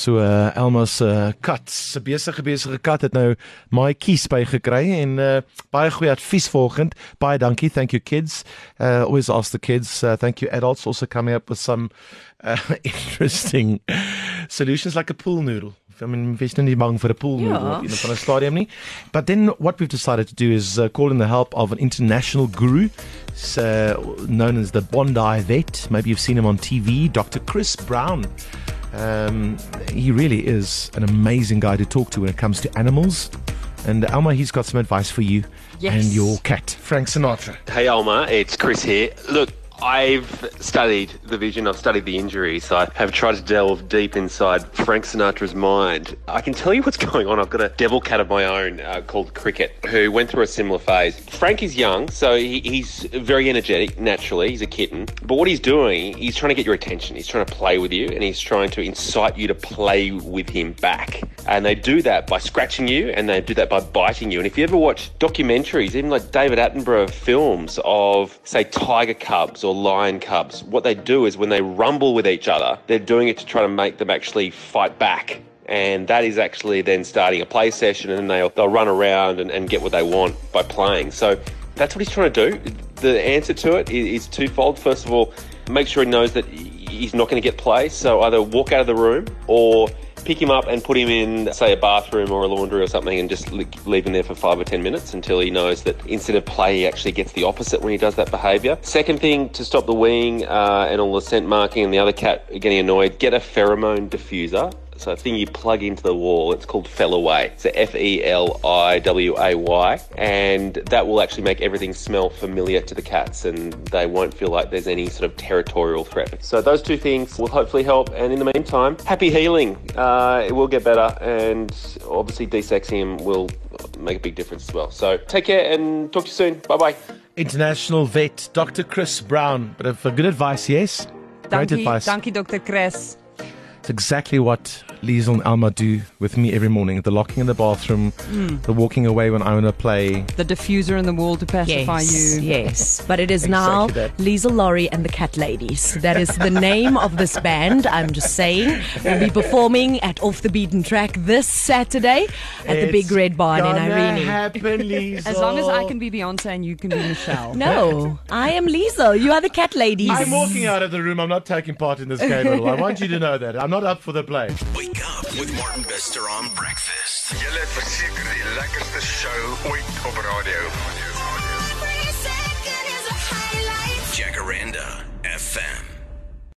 So Elma's kat, se besige kat het nou my kies by gekry en baie goeie advies volgend. Baie dankie, thank you kids. Always ask the kids, thank you adults also coming up with some interesting solutions like a pool noodle. I mean, wees nou nie bang vir 'n pool noodle op een van 'n stadium nie. But then what we've decided to do is call in the help of an international guru, known as the Bondi vet. Maybe you've seen him on TV, Dr. Chris Brown. He really is an amazing guy to talk to when it comes to animals. And Alma, he's got some advice for you and your cat, Frank Sinatra. Hey Alma, it's Chris here. Look, I've studied the vision, I've studied the injuries, I have tried to delve deep inside Frank Sinatra's mind. I can tell you what's going on. I've got a devil cat of my own called Cricket, who went through a similar phase. Frank is young, so he's very energetic, naturally, he's a kitten. But what he's doing, he's trying to get your attention, he's trying to play with you, and he's trying to incite you to play with him back. And they do that by scratching you, and they do that by biting you. And if you ever watch documentaries, even like David Attenborough films of, say, tiger cubs or lion cubs, what they do is when they rumble with each other, they're doing it to try to make them actually fight back. And that is actually then starting a play session, and then they'll run around and get what they want by playing. So that's what he's trying to do. The answer to it is twofold. First of all, make sure he knows that he's not going to get play. So either walk out of the room or pick him up and put him in, say, a bathroom or a laundry or something, and just leave him there for 5 or 10 minutes until he knows that instead of play, he actually gets the opposite when he does that behaviour. Second thing, to stop the weeing and all the scent marking and the other cat getting annoyed, get a pheromone diffuser. So a thing you plug into the wall, it's called Feliway. It's Feliway, and that will actually make everything smell familiar to the cats, and they won't feel like there's any sort of territorial threat. So those two things will hopefully help, and in the meantime, happy healing. It will get better, and obviously desexing him will make a big difference as well. So take care and talk to you soon. Bye-bye. International vet, Dr. Chris Brown. But for good advice, yes? Great advice. Dankie, Dr. Chris. It's exactly what Liesel and Alma do with me every morning. The locking in the bathroom, the walking away when I want to play. The diffuser in the wall to pacify you. Yes, but it is now that. Liesel, Laurie and the Cat Ladies. That is the name of this band, I'm just saying. We'll be performing at Off the Beaten Track this Saturday at the Big Red Barn in Irene. Happen, Liesel. As long as I can be Beyonce and you can be Michelle. No, I am Liesel. You are the Cat Ladies. I'm walking out of the room. I'm not taking part in this game at all. I want you to know that. I'm not up for the play. Wake up with Martin Bester on breakfast. Julle het verseker die lekkerste show ooit op radio. Jacaranda FM.